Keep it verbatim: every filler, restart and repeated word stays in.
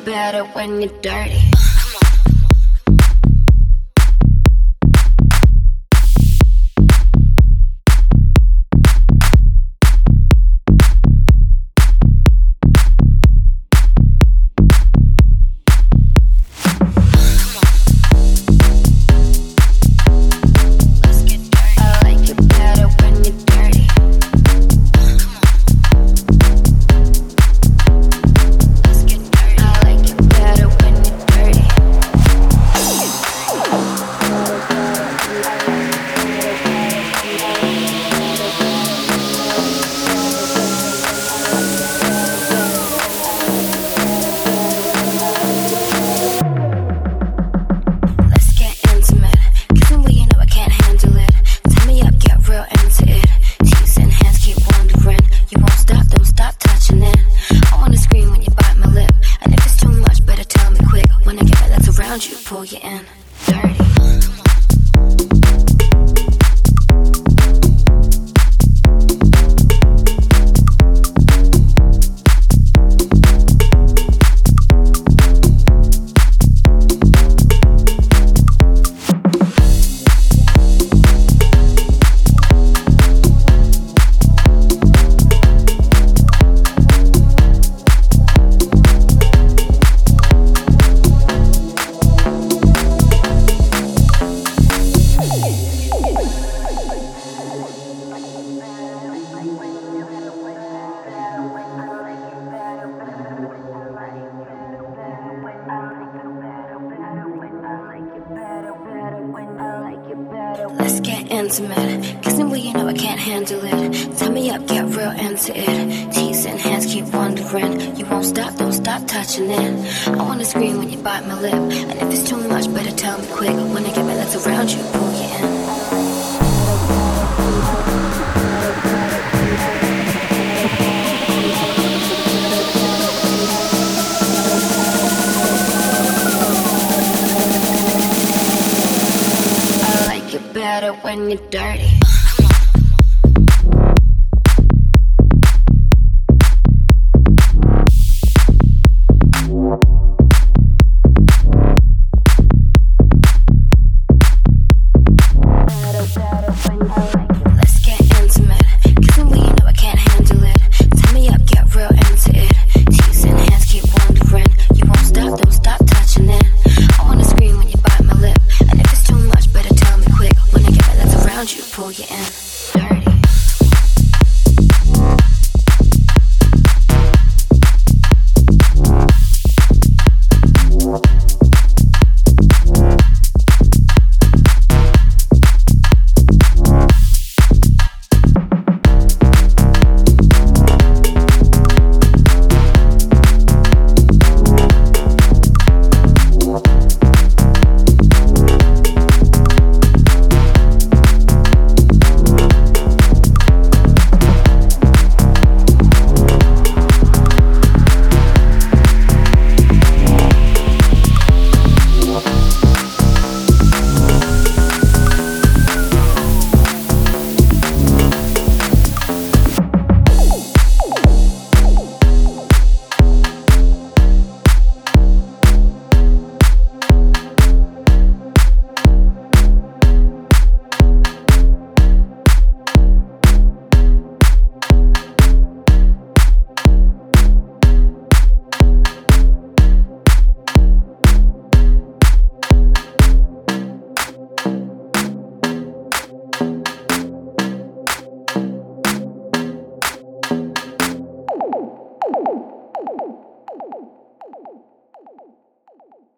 better when you're dirty. You pull you in dirty. Let's get intimate, kissing where you know I can't handle it. Tie me up, get real into it. Teasing hands keep wandering. You won't stop, don't stop touching it. I wanna scream when you bite my lip, and if it's too much, better tell me quick. When I get my legs around you, pull you in. Better when you're dirty.